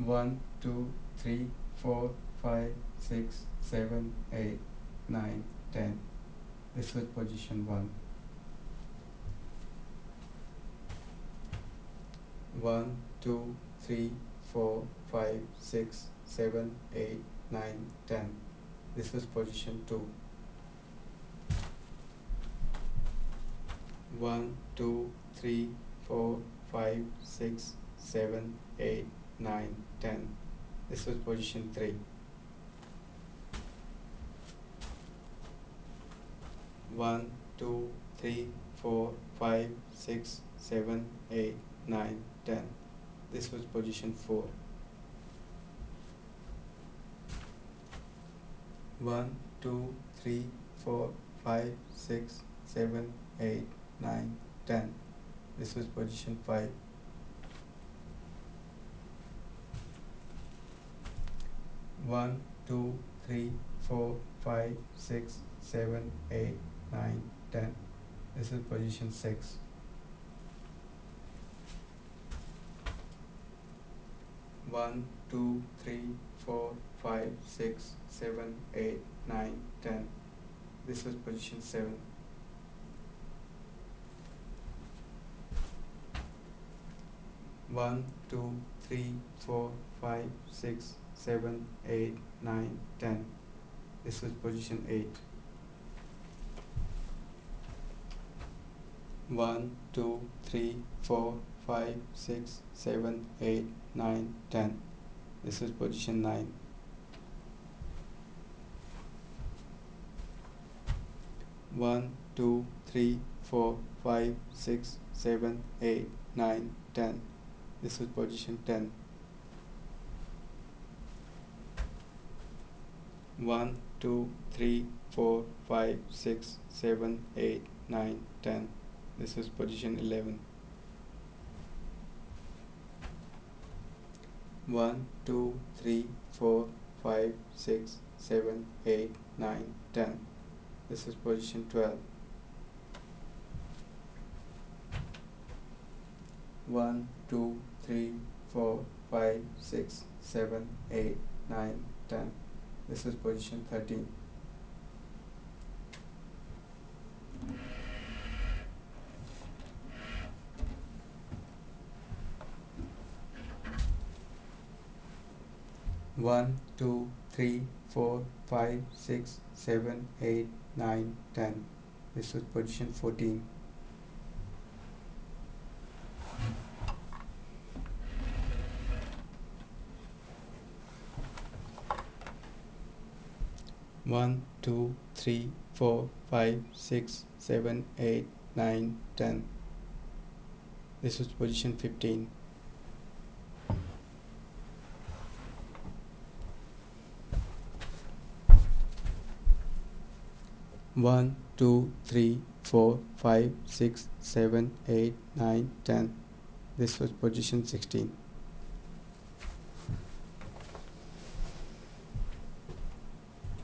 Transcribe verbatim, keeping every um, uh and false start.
one, two, three, four, five, six, seven, eight, nine, ten. This was position one. one, two, three, four, five, six, seven, eight, nine, ten. This was position two. one, two, three, four, five, six, seven, eight, nine, ten. This was position three. one, two, three, four, five, six, seven, eight, nine, ten. This was position four. one, two, three, four, five, six, seven, eight, nine, ten. This was position five. one, two, three, four, five, six, seven, eight, nine, ten. This is position six. one, two, three, four, five, six, seven, eight, nine, ten. This was position seven. one, two, three, four, five, six, seven, eight, nine, ten. This was position eight. one, two, three, four, five, six, seven, eight, nine, ten. This is position nine. one, two, three, four, five, six, seven, eight, nine, ten. This is position ten. one, two, three, four, five, six, seven, eight, nine, ten. This is position eleven. one, two, three, four, five, six, seven, eight, nine, ten. This is position twelve. one, two, three, four, five, six, seven, eight, nine, ten. This is position thirteen. one, two, three, four, five, six, seven, eight, nine, ten. This is position fourteen. one, two, three, four, five, six, seven, eight, nine, ten. This is position fifteen. one, two, three, four, five, six, seven, eight, nine, ten. This was position sixteen.